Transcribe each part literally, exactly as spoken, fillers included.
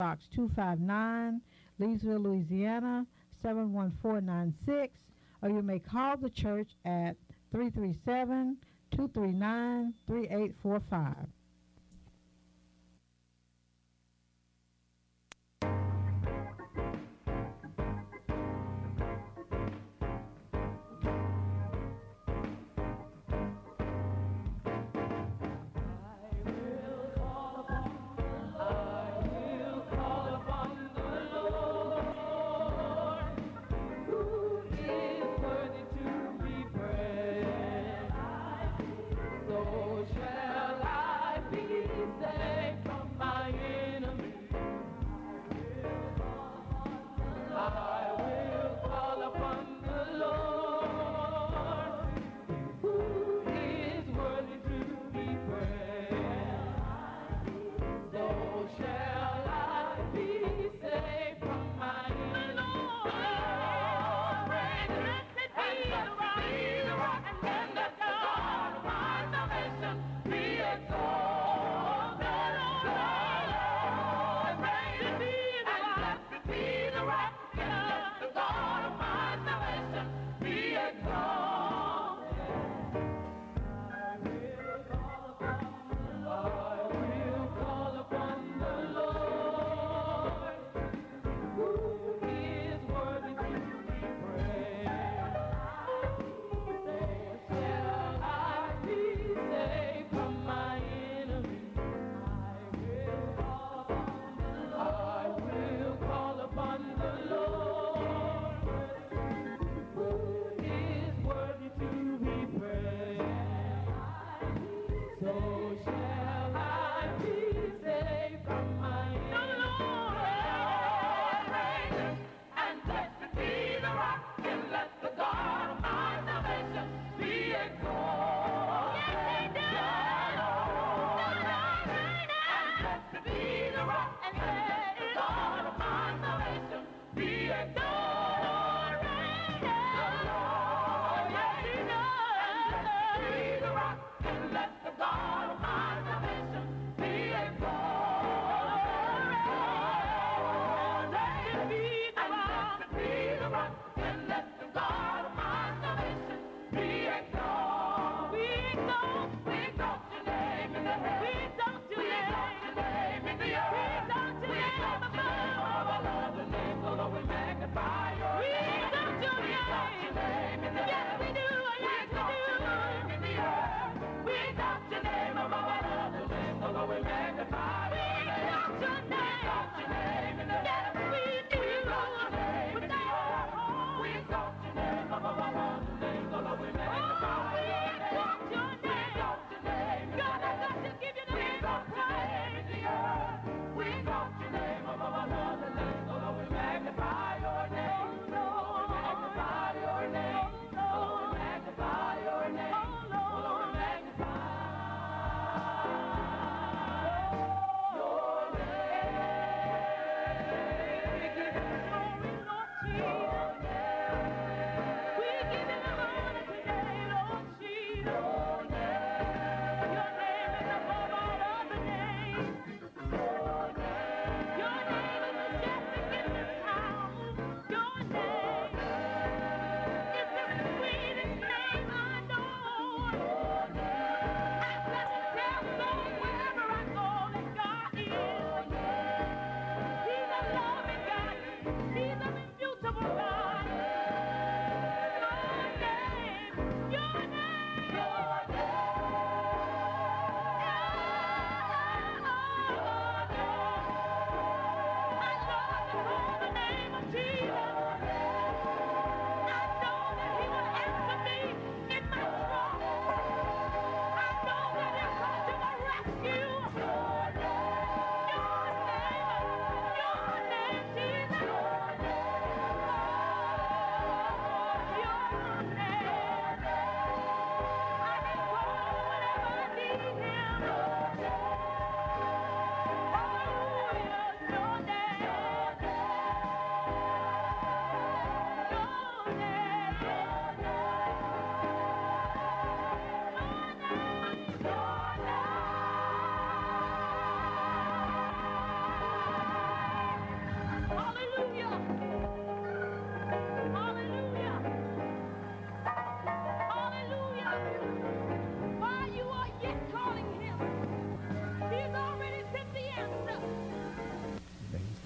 Box two five nine, Leesville, Louisiana seven one four nine six, or you may call the church at three three seven, two three nine, three eight four five. So shall I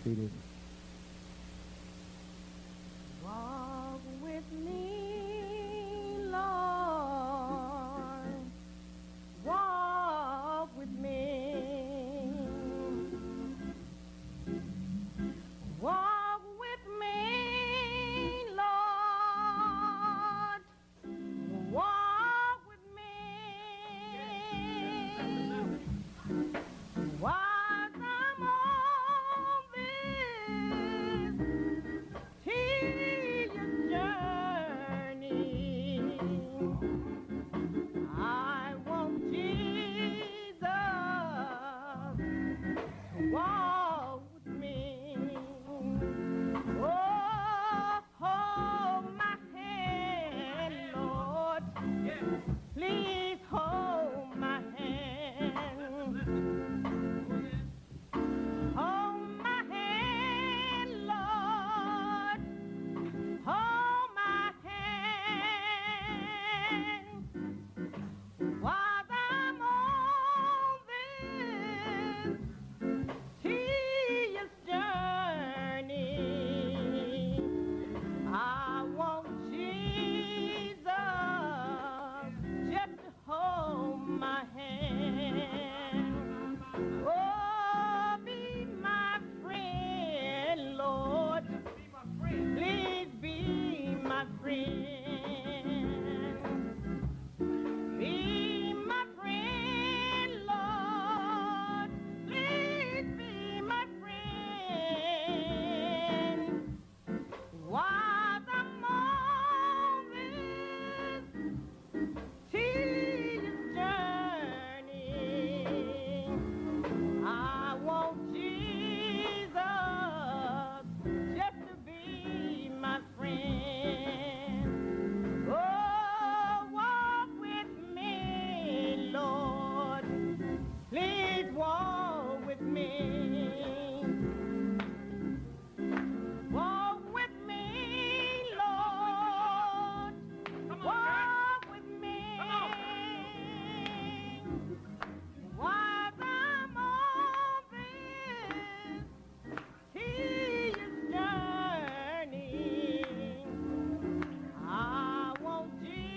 seated. Walk with me, Lord. Walk with me. Walk with me, Lord. Walk with me. While I'm on this tedious journey, I want Jesus to walk with me. Oh, hold my hand, Lord. Please hold my hand. Hold my hand, Lord. Hold my hand. While I'm on this tedious journey, I want Jesus just to hold my hand. Oh, be my friend, Lord. Please be my friend. Be my friend, Lord. Please be my friend. While I'm on this tedious journey, I want Jesus just to be my friend. Oh, walk with me, Lord. Please walk with me. Walk with me, Lord. Walk with me. While I'm on this tedious journey, I want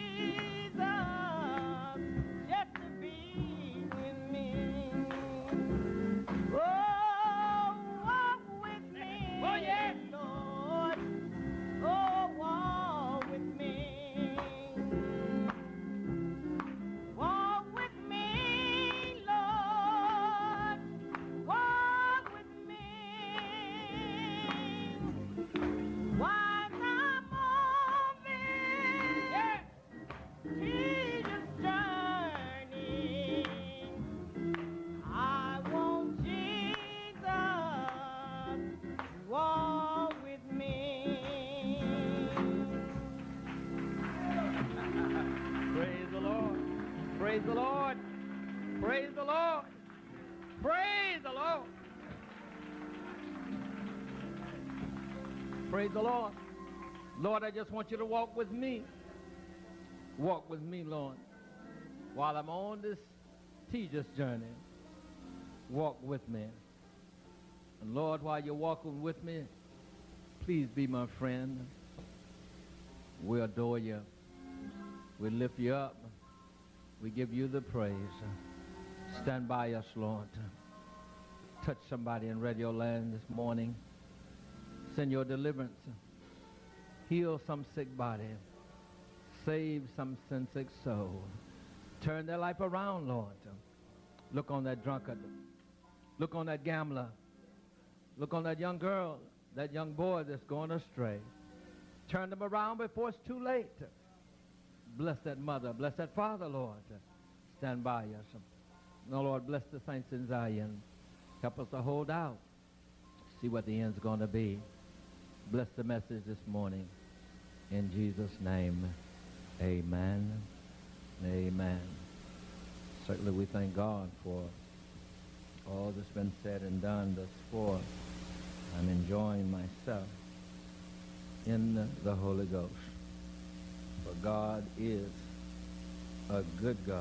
Jesus just to be with me. Oh, walk with me, oh, yes, Lord. Oh, walk with me. Walk with me, Lord. Walk with me. While I'm on this tedious journey, I want Jesus to walk with me. Praise the Lord. Praise the Lord. Praise the Lord. Praise the Lord. Praise the Lord. Lord, I just want you to walk with me. Walk with me, Lord. While I'm on this tedious journey, walk with me. And Lord, while you're walking with me, please be my friend. We adore you. We lift you up. We give you the praise. Stand by us, Lord. Touch somebody in Radio Land this morning. Send your deliverance. Heal some sick body. Save some sin sick soul. Turn their life around, Lord. Look on that drunkard. Look on that gambler. Look on that young girl, that young boy that's going astray. Turn them around before it's too late. Bless that mother. Bless that father, Lord. Stand by us. No, Lord, bless the saints in Zion. Help us to hold out. See what the end's going to be. Bless the message this morning. In Jesus' name, amen. Amen. Certainly we thank God for all that's been said and done thus far. I'm enjoying myself in the Holy Ghost. For God is a good God.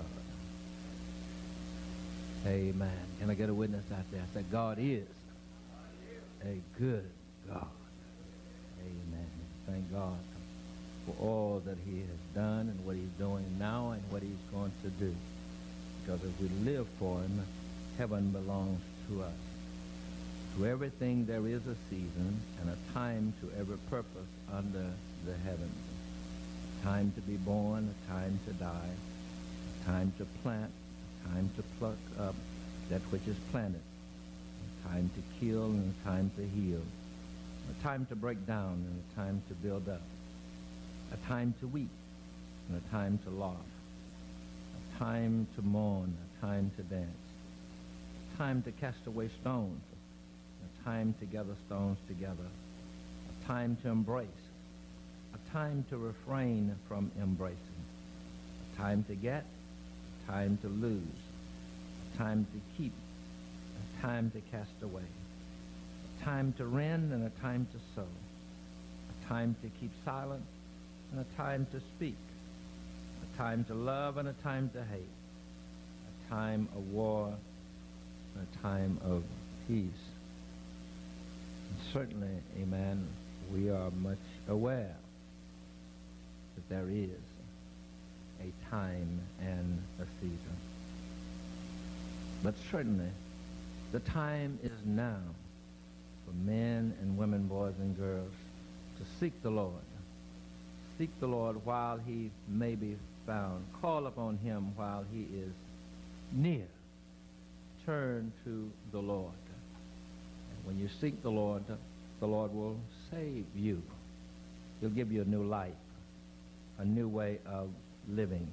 Amen. Can I get a witness out there? I said, God is a a good God. Amen. Thank God for all that he has done and what he's doing now and what he's going to do. Because if we live for him, heaven belongs to us. To everything there is a season and a time to every purpose under the heavens. A time to be born, a time to die, a time to plant, a time to pluck up that which is planted, a time to kill and a time to heal, a time to break down and a time to build up, a time to weep and a time to laugh, a time to mourn, a time to dance, a time to cast away stones, a time to gather stones together, a time to embrace, a time to refrain from embracing, a time to get, a time to lose, a time to keep, a time to cast away, a time to rend and a time to sow, a time to keep silent and a time to speak, a time to love and a time to hate, a time of war and a time of peace. And certainly, amen, we are much aware that there is a time and a season. But certainly, the time is now for men and women, boys and girls, to seek the Lord. Seek the Lord while he may be found. Call upon him while he is near. Turn to the Lord. And when you seek the Lord, the Lord will save you. He'll give you a new life, a new way of living.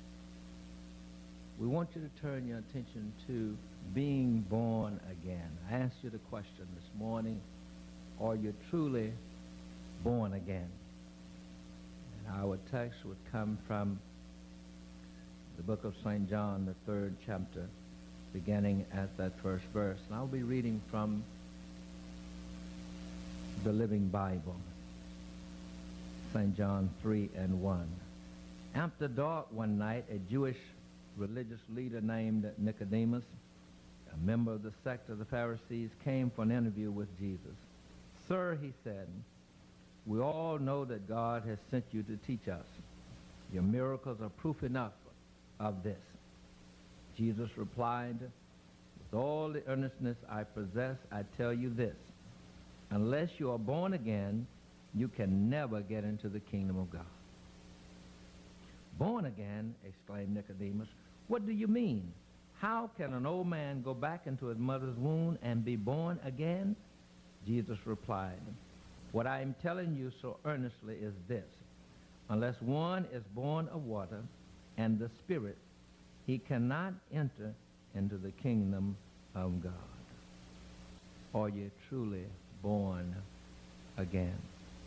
We want you to turn your attention to being born again. I asked you the question this morning, are you truly born again? And our text would come from the book of Saint John, the third chapter, beginning at that first verse. And I'll be reading from the Living Bible, Saint John three and one. After dark one night, a Jewish religious leader named Nicodemus, a member of the sect of the Pharisees, came for an interview with Jesus. Sir, he said, we all know that God has sent you to teach us. Your miracles are proof enough of this. Jesus replied, with all the earnestness I possess, I tell you this, unless you are born again, you can never get into the kingdom of God. Born again, exclaimed Nicodemus, what do you mean? How can an old man go back into his mother's womb and be born again? Jesus replied, what I am telling you so earnestly is this, unless one is born of water and the Spirit, he cannot enter into the kingdom of God. Are you truly born again?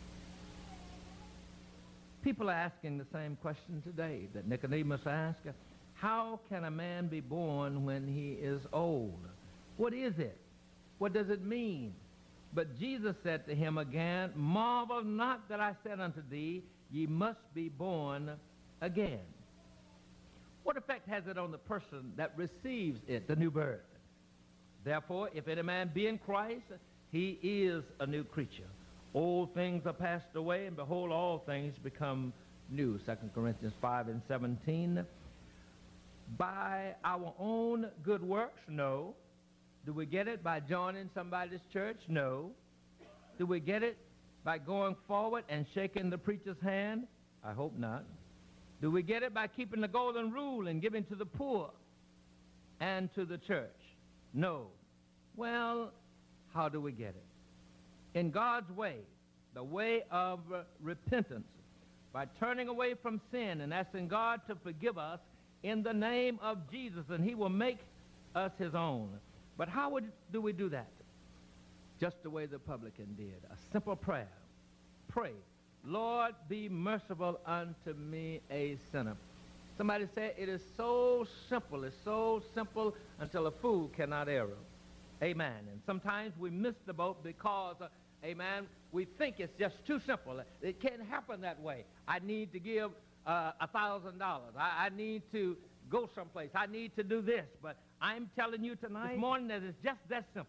People are asking the same question today that Nicodemus asked. How can a man be born when he is old? What is it? What does it mean? But Jesus said to him again, marvel not that I said unto thee, ye must be born again. What effect has it on the person that receives it, the new birth? Therefore, if any man be in Christ, he is a new creature. Old things are passed away, and behold, all things become new. Second Corinthians five and seventeen. By our own good works? No. Do we get it by joining somebody's church? No. Do we get it by going forward and shaking the preacher's hand? I hope not. Do we get it by keeping the golden rule and giving to the poor and to the church? No. Well, how do we get it? In God's way, the way of uh, repentance, by turning away from sin and asking God to forgive us in the name of Jesus, and he will make us his own. But how would, do we do that? Just the way the publican did, a simple prayer. Pray, Lord, be merciful unto me, a sinner. Somebody said it is so simple, it's so simple until a fool cannot err. Amen. And sometimes we miss the boat because, uh, amen, we think it's just too simple. It can't happen that way. I need to give uh, a thousand dollars. I need to go someplace. I need to do this. But I'm telling you tonight, this morning, that it's just that simple.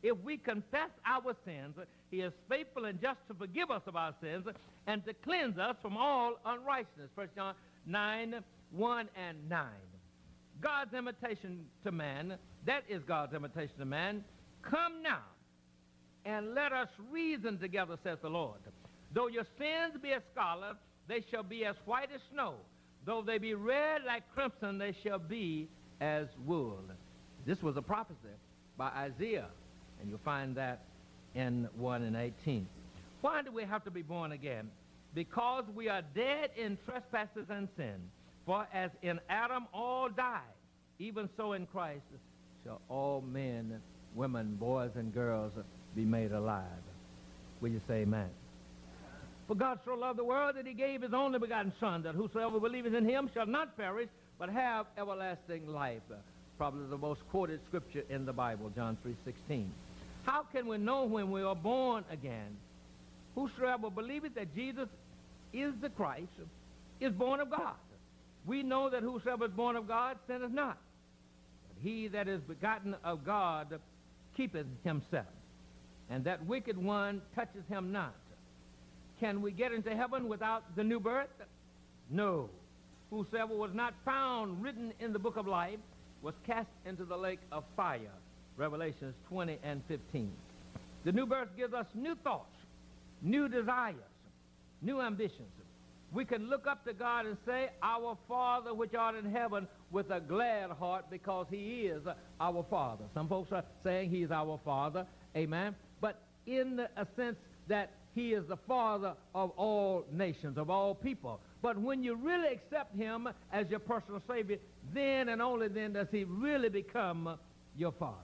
if we confess our sins, he is faithful and just to forgive us of our sins and to cleanse us from all unrighteousness. First John nine, one and nine. God's invitation to man, that is God's invitation to man. Come now, and let us reason together, says the Lord. Though your sins be as scarlet, they shall be as white as snow. Though they be red like crimson, they shall be as wool. This was a prophecy by Isaiah, and you'll find that in one and eighteen. Why do we have to be born again? Because we are dead in trespasses and sin. For as in Adam all died, even so in Christ shall all men, women, boys, and girls be made alive. Will you say amen? For God so loved the world that he gave his only begotten Son, that whosoever believeth in him shall not perish, but have everlasting life. Uh, probably the most quoted scripture in the Bible, John three sixteen. How can we know when we are born again? Whosoever believeth that Jesus is the Christ is born of God. We know that whosoever is born of God sinneth not. But he that is begotten of God keepeth himself, and that wicked one touches him not. Can we get into heaven without the new birth? No. Whosoever was not found written in the book of life was cast into the lake of fire. Revelations twenty and fifteen. The new birth gives us new thoughts, new desires, new ambitions. We can look up to God and say, our Father which art in heaven, with a glad heart, because he is our Father. Some folks are saying he is our Father, amen, but in a sense that he is the Father of all nations, of all people. But when you really accept him as your personal Savior, then and only then does he really become your Father.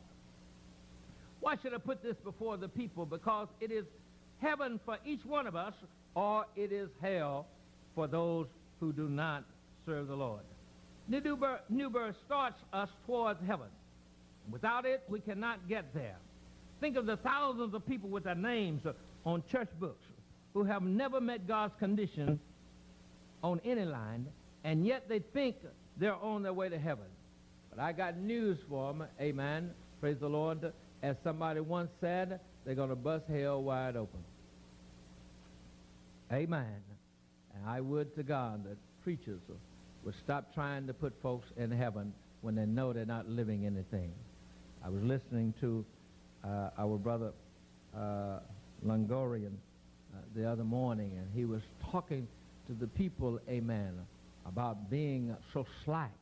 Why should I put this before the people? Because it is heaven for each one of us, or it is hell for those who do not serve the Lord. The new birth, new birth starts us towards heaven. Without it, we cannot get there. Think of the thousands of people with their names on church books who have never met God's condition on any line, and yet they think they're on their way to heaven. But I got news for them, amen, praise the Lord. As somebody once said, they're going to bust hell wide open. Amen. And I would to God that preachers would stop trying to put folks in heaven when they know they're not living anything. I was listening to uh, our brother uh, Longorian uh, the other morning, and he was talking to the people, amen, about being so slack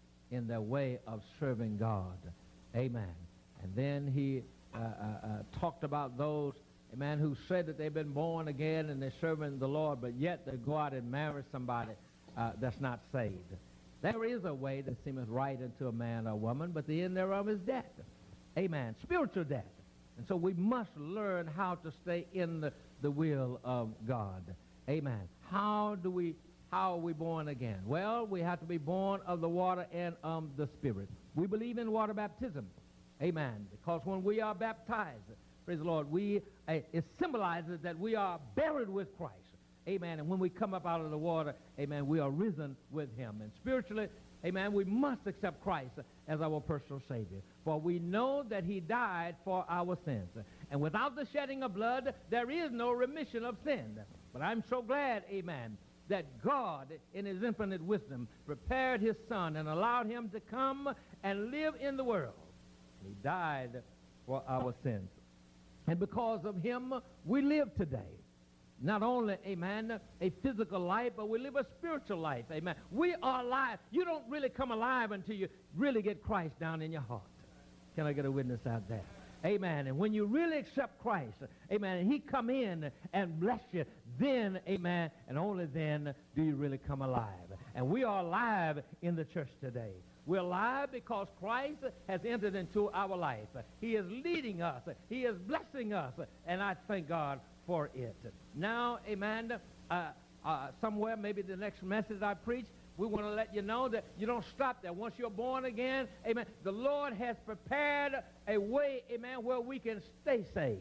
in their way of serving God. Amen. And then he uh, uh, uh, talked about those, amen, who said that they've been born again and they're serving the Lord, but yet they go out and marry somebody uh, that's not saved. There is a way that seemeth right unto a man or woman, but the end thereof is death. Amen. Spiritual death. And so we must learn how to stay in the, the will of God. Amen. How do we, how are we born again? Well, we have to be born of the water and of the Spirit. We believe in water baptism. Amen. Because when we are baptized, praise the Lord, we, uh, it symbolizes that we are buried with Christ. Amen. And when we come up out of the water, amen, we are risen with him. And spiritually, amen, we must accept Christ as our personal Savior. For we know that he died for our sins. And without the shedding of blood, there is no remission of sin. But I'm so glad, amen, that God, in his infinite wisdom, prepared his Son and allowed him to come and live in the world. He died for our sins. And because of him, we live today. Not only, amen, a physical life, but we live a spiritual life, amen. We are alive. You don't really come alive until you really get Christ down in your heart. Can I get a witness out there? Amen. And when you really accept Christ, amen, and he come in and bless you, then, amen, and only then do you really come alive. And we are alive in the church today. We're alive because Christ has entered into our life. He is leading us. He is blessing us. And I thank God for it. Now, amen, uh, uh, somewhere, maybe the next message I preach, we want to let you know that you don't stop there. Once you're born again, amen, the Lord has prepared a way, amen, where we can stay saved.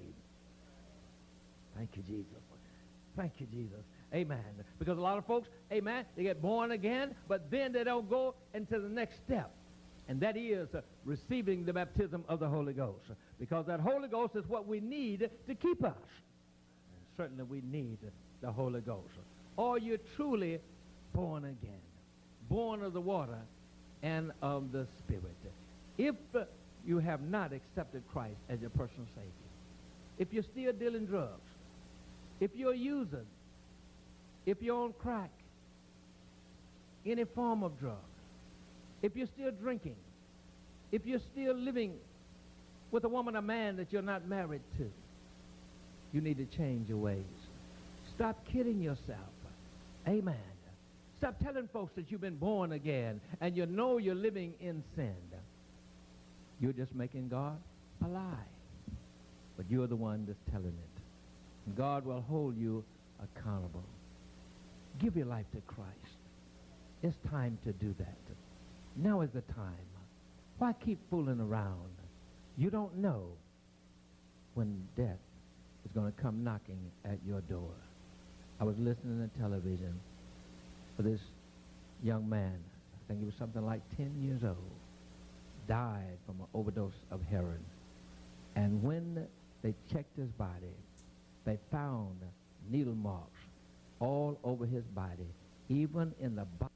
Thank you, Jesus. Thank you, Jesus. Amen. Because a lot of folks, amen, they get born again, but then they don't go into the next step. And that is uh, receiving the baptism of the Holy Ghost. Because that Holy Ghost is what we need to keep us. And certainly we need the Holy Ghost. Are you truly born again? Born of the water and of the Spirit. If uh, you have not accepted Christ as your personal Savior, if you're still dealing drugs, if you're using, if you're on crack, any form of drug, if you're still drinking, if you're still living with a woman or man that you're not married to, you need to change your ways. Stop kidding yourself. Amen. Stop telling folks that you've been born again and you know you're living in sin. You're just making God a lie. But you're the one that's telling it. And God will hold you accountable. Give your life to Christ. It's time to do that. Now is the time. Why keep fooling around? You don't know when death is going to come knocking at your door. I was listening to television for this young man. I think he was something like ten years old. Died from an overdose of heroin. And when they checked his body, they found needle marks all over his body, even in the body.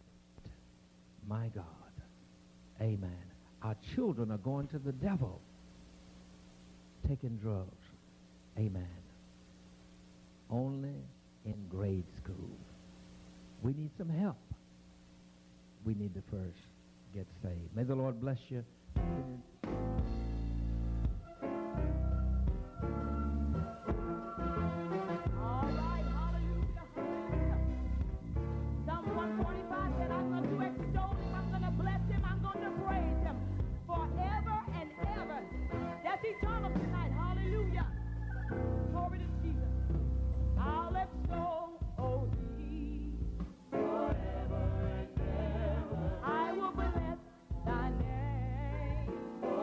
My God. Amen. Our children are going to the devil, taking drugs. Amen. Only in grade school. We need some help. We need to first get saved. May the Lord bless you. Eternal tonight, hallelujah. Glory to Jesus. I'll extol thee forever and ever. I will bless thy name.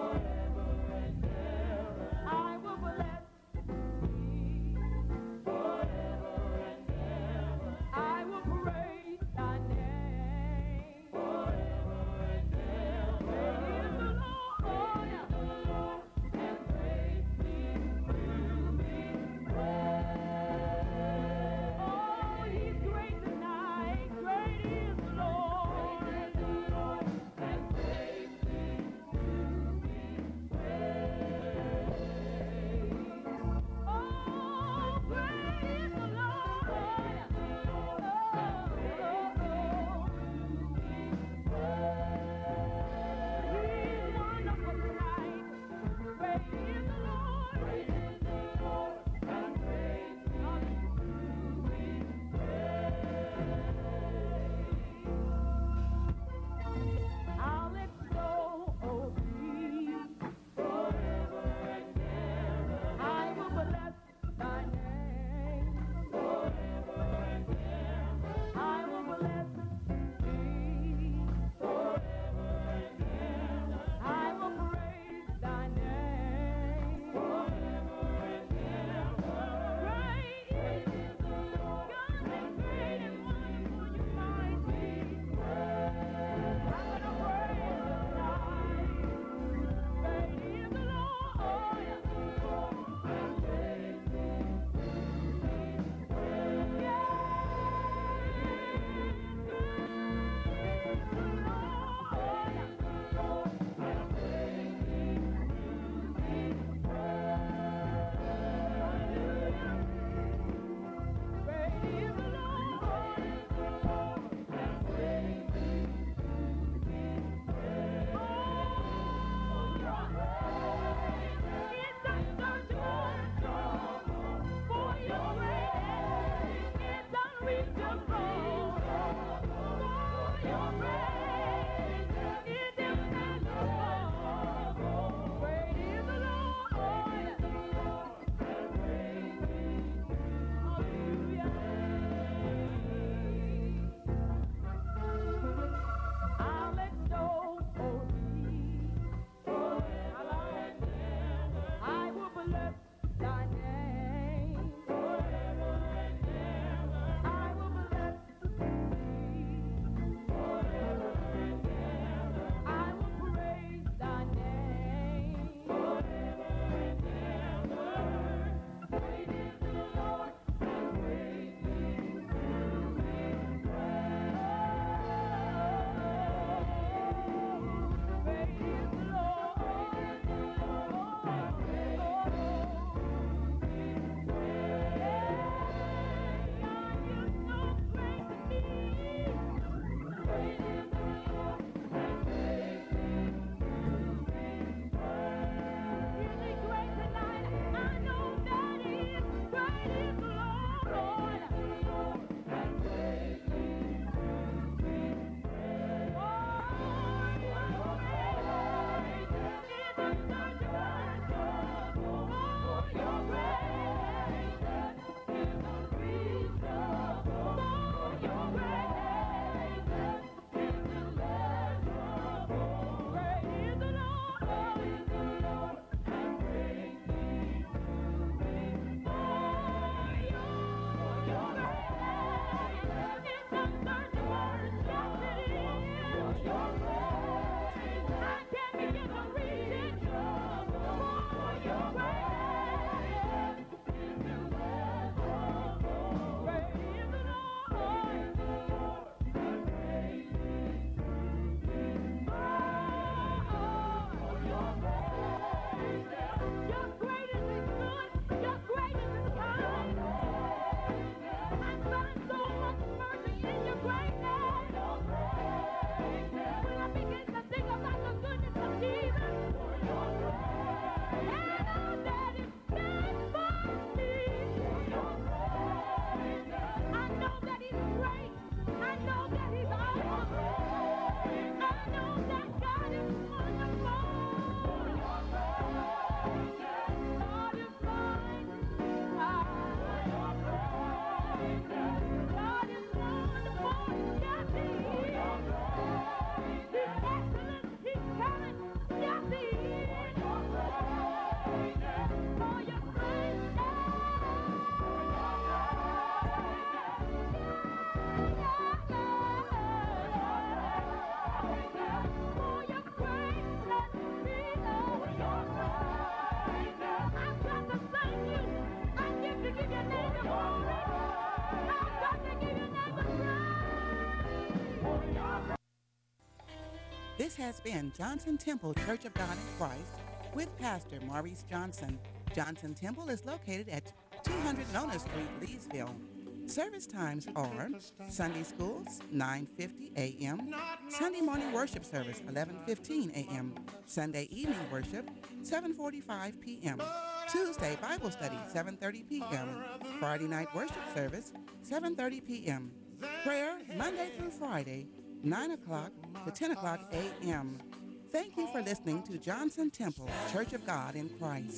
This has been Johnson Temple Church of God in Christ with Pastor Maurice Johnson. Johnson Temple is located at two hundred Nona Street, Leesville. Service times are Sunday schools, nine fifty a.m., Sunday morning worship service, eleven fifteen a.m., Sunday evening worship, seven forty-five p.m., Tuesday Bible study, seven thirty p.m., Friday night worship service, seven thirty p.m., prayer Monday through Friday, nine o'clock to ten o'clock a.m. Thank you for listening to Johnson Temple, Church of God in Christ.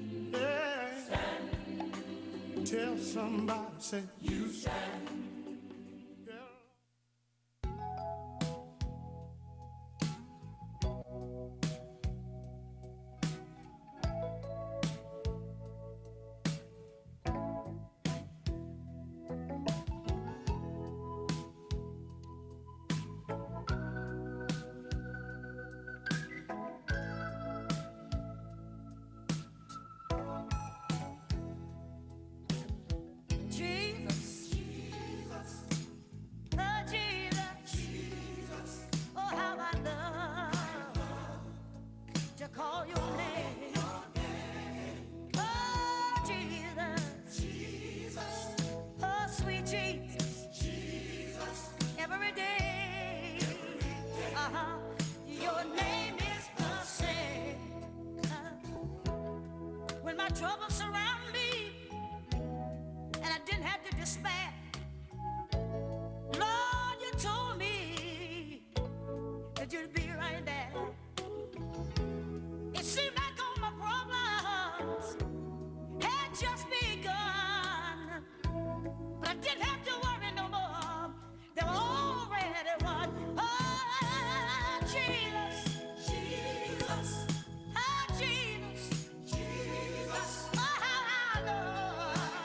Tell somebody, say, you stand. Troubles surround me, and I didn't have to despair. Lord, you told me that you'd be right there. It seemed like all my problems had just begun, but I didn't have